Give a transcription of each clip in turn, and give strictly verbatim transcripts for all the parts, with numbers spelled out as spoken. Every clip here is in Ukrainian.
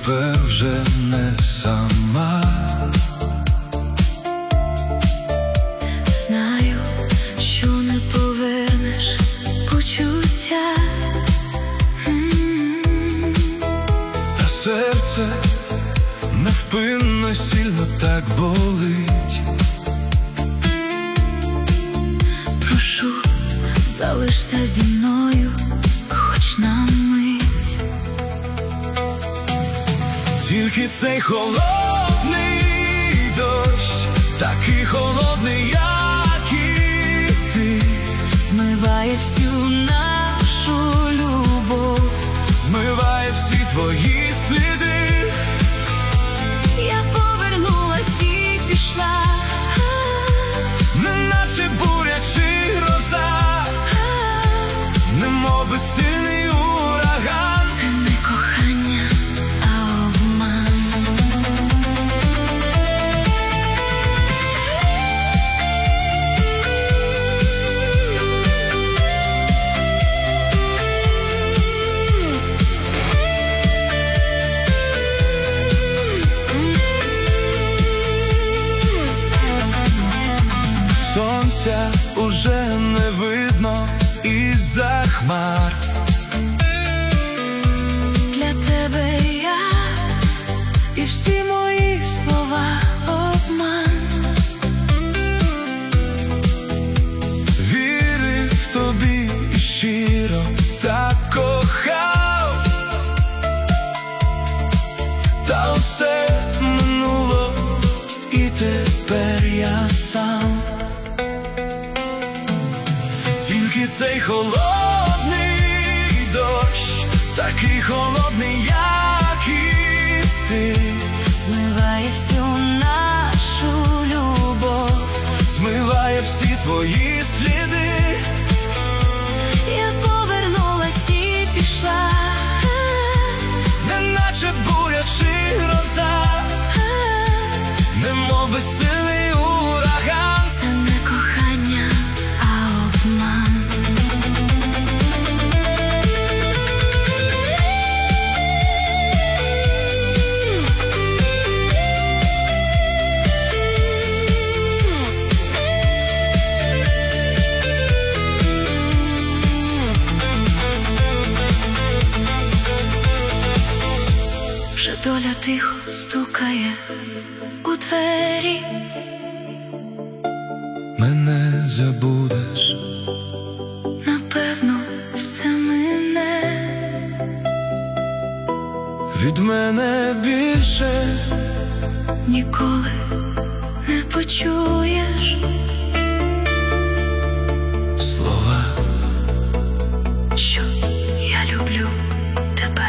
тепер вже не сама. Знаю, що не повернеш почуття, м-м-м. Та серце невпинно сильно так болить. Прошу, залишся зі мною хоч на мить. Тільки цей холодний дощ, такий холодний, як і ти, змиває всю нашу любов, змиває всі твої сліди. Я повернулась і пішла, неначе буря чи гроза, немов безсильний ураган. це не кохання, а обман. Сонця уже не видно із-за хмар. Для тебе я і всі мої слова обман. Вірив тобі і щиро так кохав, та усе минуло, і тепер я сам. Тільки цей холодний дощ, такий холодний, як і ти, Змиває всю нашу любов, змиває всі твої сліди. я повернулась і пішла, Неначе буря чи гроза, немов безсильний ураган. це не кохання, а обман. Вже доля тихо стукає у двері. Мене забудеш, Напевно, все мине. від мене більше Ніколи не почуєш слова, що я люблю тебе.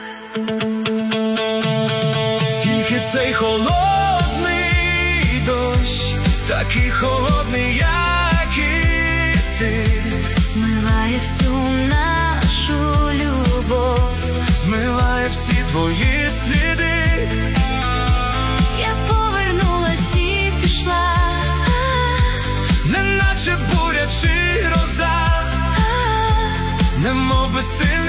тільки цей холодний дощ, такий холодний, як і ти, Змиває всю нашу любов, змиває всі твої сліди. я повернулась і пішла, Неначе буря чи гроза, немов безсильний